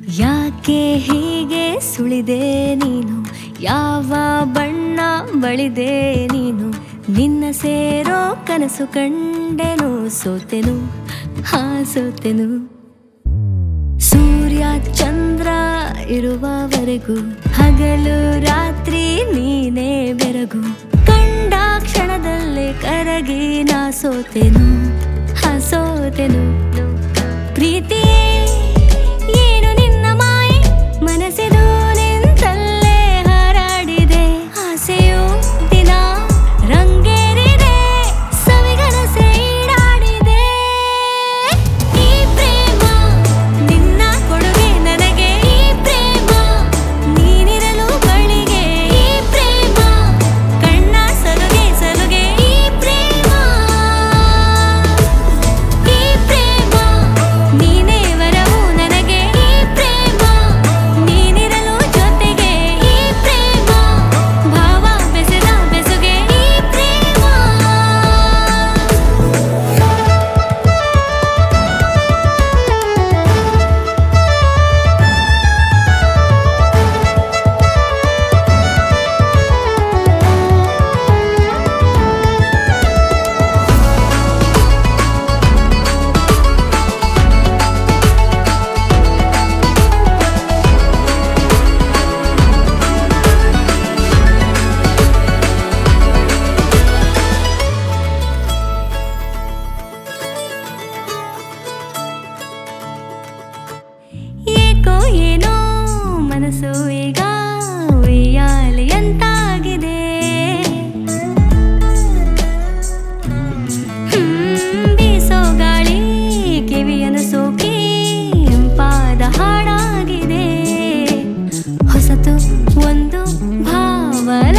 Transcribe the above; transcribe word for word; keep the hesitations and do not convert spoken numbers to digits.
ಯಾಕೆ ಹೀಗೆ ಸುಳಿದೆ ನೀನು, ಯಾವ ಬಣ್ಣ ಬಳಿದೆ ನೀನು, ನಿನ್ನ ಸೇರೋ ಕನಸು ಕಂಡೆನು, ಸೋತೆನು ಹಾ ಸೋತೆನು. ಸೂರ್ಯ ಚಂದ್ರ ಇರುವವರೆಗೂ ಹಗಲು ರಾತ್ರಿ ನೀನೇ ಬೆರಗು, ಕಂಡ ಕ್ಷಣದಲ್ಲೇ ಕರಗಿ ನಾ ಸೋತೆನು ಹಾ ಸೋತೆನು. ಪ್ರೀತಿಯೇ ಏನು ನಿನ್ನ ಮಾಯೆ, ಮನಸ್ಸಿದು ನಿಂತಲ್ಲೇ ಹಾರಾಡಿದೆ, ಆಸೆಯು ದಿನ ರಂಗೇರಿದೆ, ಸವಿಗನಸೆ ಈಡಾಡಿದೆ. ಈ ಪ್ರೇಮ ನಿನ್ನ ಕೊಡುಗೆ ನನಗೆ, ಈ ಪ್ರೇಮ ನೀನಿರಲು ಬಳಿಗೆ, ಈ ಪ್ರೇಮ ಕಣ್ಣ ಸಲುಗೆ ಸಲುಗೆ, ಈ ಪ್ರೇಮ ಈ ಪ್ರೇಮ ನೀನೇ ವರವು ನನಗೆ, ಈ ಪ್ರೇಮ ನೀನಿರಲು ಜೊತೆಗೆ, ಈ ಪ್ರೇಮ ಭಾವ ಬೆಸೆದ ಬೆಸುಗೆ, ಈ ಪ್ರೇಮ. ಏಕೋ ಏನೋ ಮನಸ್ಸು ಈಗ ಉಯ್ಯಾಲೆಯಂತಾಗಿದೆ, ಹ್ಮ್, ಬೀಸೋ ಗಾಳಿ ಕಿವಿಯನ್ನು ಸೋಕಿ ಇಂಪಾದ ಹಾಡಾಗಿದೆ, ಹೊಸತು ಒಂದು ಭಾವನೆ